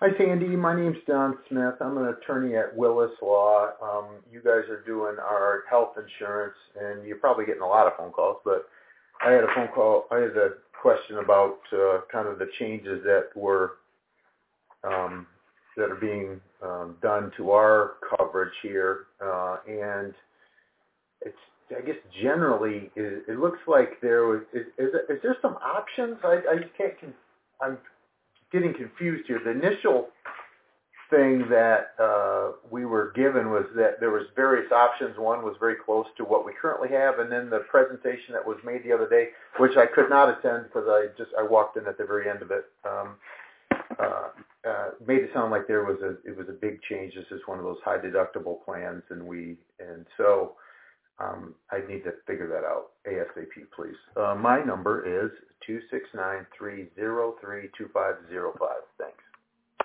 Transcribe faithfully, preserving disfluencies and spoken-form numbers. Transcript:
Hi, Sandy. My name's Don Smith. I'm an attorney at Willis Law. Um, you guys are doing our health insurance, and you're probably getting a lot of phone calls, but I had a phone call. I had a question about uh, kind of the changes that were um, that are being um, done to our coverage here, uh, and it's I guess generally it, it looks like there was is, is, is there some options? I, I just can't. I'm getting confused here. The initial thing that uh, we were given was that there was various options. One was very close to what we currently have, and then the presentation that was made the other day, which I could not attend because I just I walked in at the very end of it, um, uh, uh, made it sound like there was a it was a big change. This is one of those high deductible plans, and we and so um, I need to figure that out ASAP, please. Uh, my number is two six nine three zero three two five zero five.